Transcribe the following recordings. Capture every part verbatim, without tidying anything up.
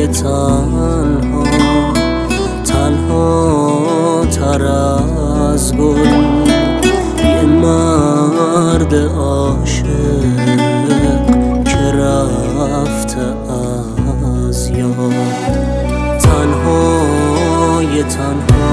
تنها، تنها تر از گل، یه مرد عاشق که رفته از یاد. تنها یه تنها،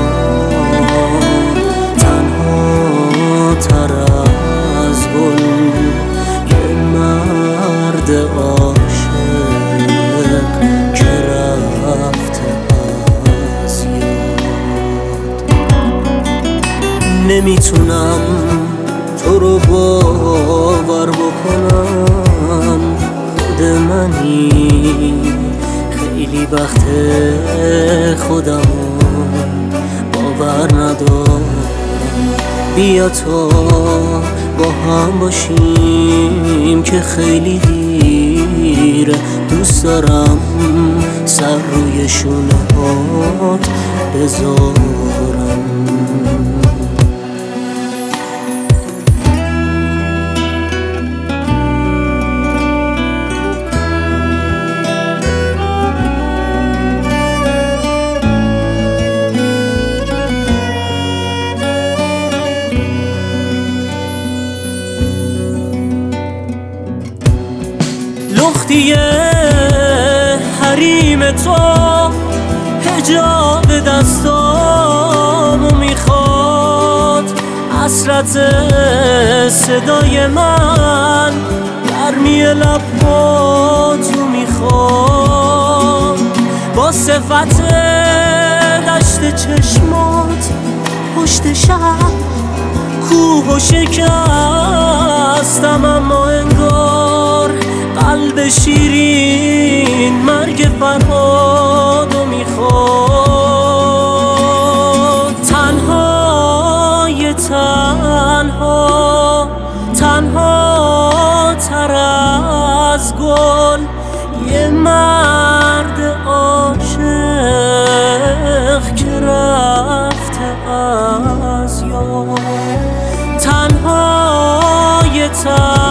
تنها تر از گل، یه مرد عاشق که رفته از یاد. نمیتونم تو رو باور بکنم، خود منی خیلی وقت خودم باور ندارم. بیا تا با هم باشیم که خیلی دیره، دوست دارم سر روی شونه هات بذارم. لختیه حریم تو حجاب دستامو میخواد، حسرت صدای من گرمی لباتو میخواد. با صفت دشت چشمات پشت شب کوه و شکستم، اما انگار قلب شیرین مرگ فرهادو میخواد. تنها یه تنها، تنها تر از گل، یه مرد عاشق که رفته از یاد. تنها یه تنها